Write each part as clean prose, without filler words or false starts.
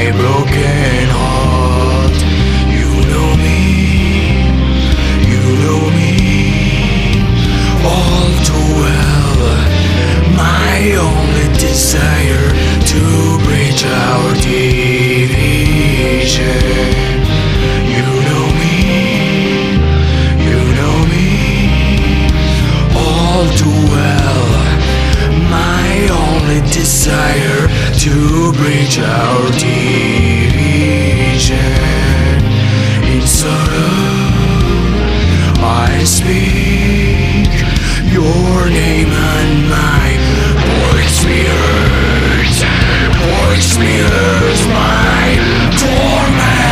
my broken heart. You know me all too well. My only desire to bridge our division. You know me all too well. My only desire to bridge our division. In sorrow I speak your name and my voice mirrors my torment.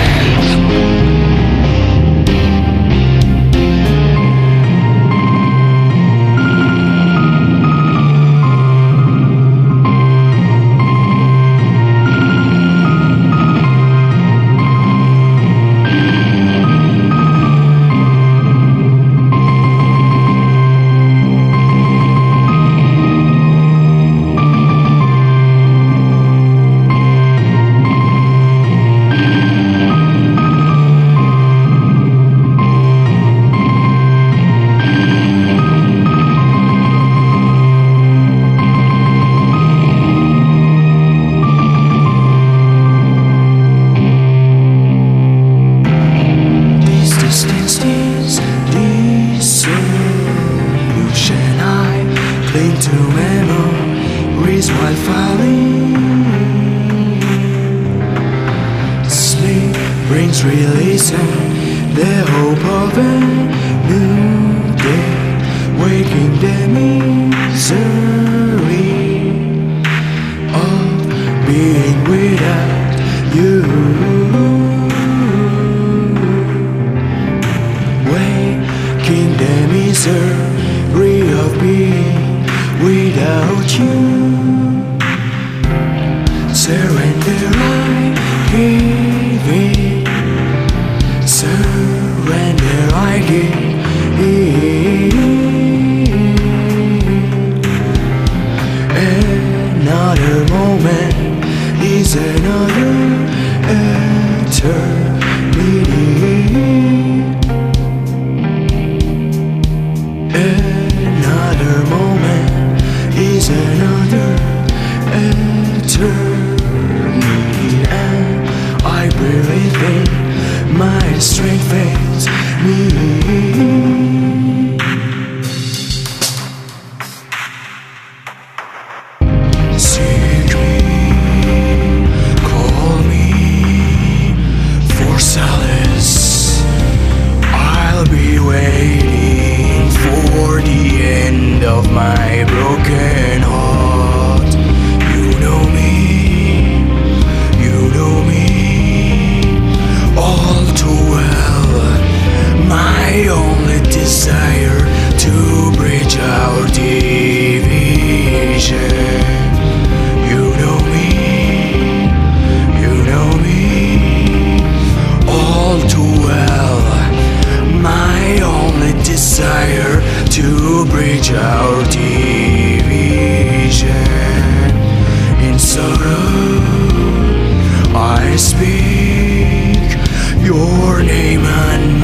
To memories while falling. Sleep brings releasing the hope of a new day, waking the misery of being without you, waking the misery of being without you. Surrender I give in. Surrender I give in. Another moment is another eternity. Another moment is another eternity, and I believe in my strength fails me. Seek me, call me for solace. I'll be waiting for the end of my broken heart. You know me all too well. My only desire to bridge our division. You know me all too well. My only desire to bridge our division. In sorrow I speak your name and